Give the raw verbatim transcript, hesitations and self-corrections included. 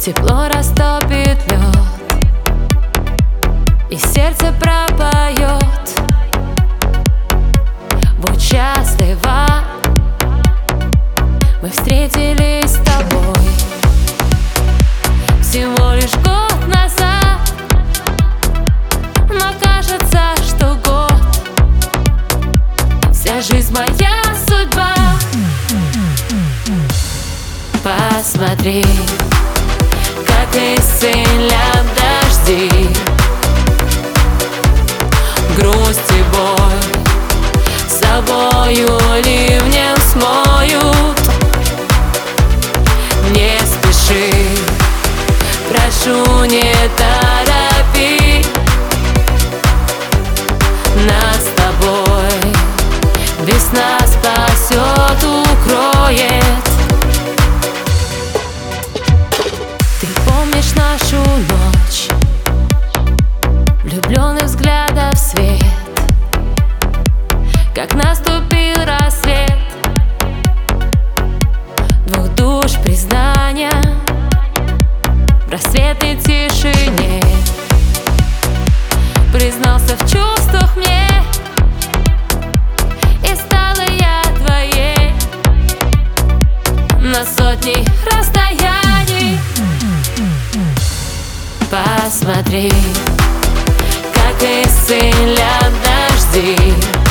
Тепло растопит лед, и сердце пропоет. Вот счастливо мы встретились с тобой всего лишь год назад, но кажется, что год — вся жизнь моя судьба. Посмотри, как исцелят дожди, грусть и боль с собою ливнем смоют. Не спеши, прошу, не торопи, нас с тобой весна спасет, укроет. Ты помнишь нашу ночь, влюбленных взглядов свет, как наступил рассвет двух душ признания в рассветной тишине. Признался в чувствах мне, и стала я твоей на сотни расстояний. Посмотри, как исцелят дожди,